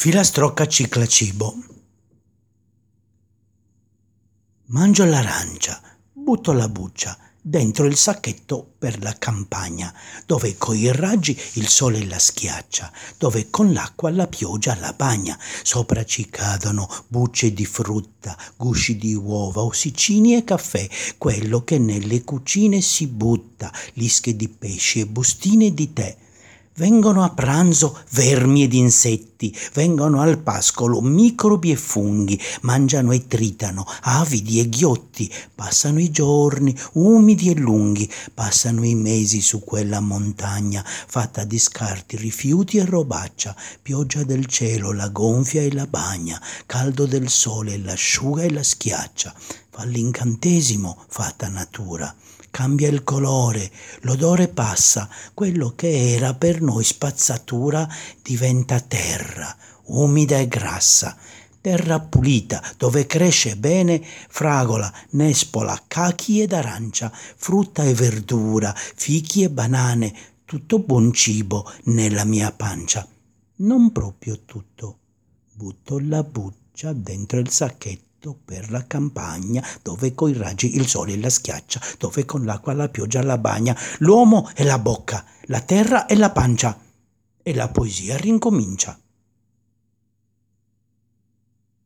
Filastrocca cicla cibo. Mangio l'arancia, butto la buccia dentro il sacchetto per la campagna, dove coi raggi il sole la schiaccia, dove con l'acqua la pioggia la bagna. Sopra ci cadono bucce di frutta, gusci di uova, ossicini e caffè, quello che nelle cucine si butta, lische di pesci e bustine di tè. Vengono a pranzo vermi ed insetti, vengono al pascolo microbi e funghi, mangiano e tritano, avidi e ghiotti, passano i giorni umidi e lunghi, passano i mesi su quella montagna fatta di scarti, rifiuti e robaccia, pioggia del cielo la gonfia e la bagna, caldo del sole l'asciuga e la schiaccia. Fa l'incantesimo fatta natura. Cambia il colore, l'odore passa, quello che era per noi spazzatura diventa terra, umida e grassa, terra pulita dove cresce bene fragola, nespola, cachi ed arancia, frutta e verdura, fichi e banane, tutto buon cibo nella mia pancia. Non proprio tutto, butto la buccia dentro il sacchetto per la campagna, dove coi raggi il sole la schiaccia, dove con l'acqua la pioggia la bagna, l'uomo è la bocca, la terra è la pancia, e la poesia rincomincia.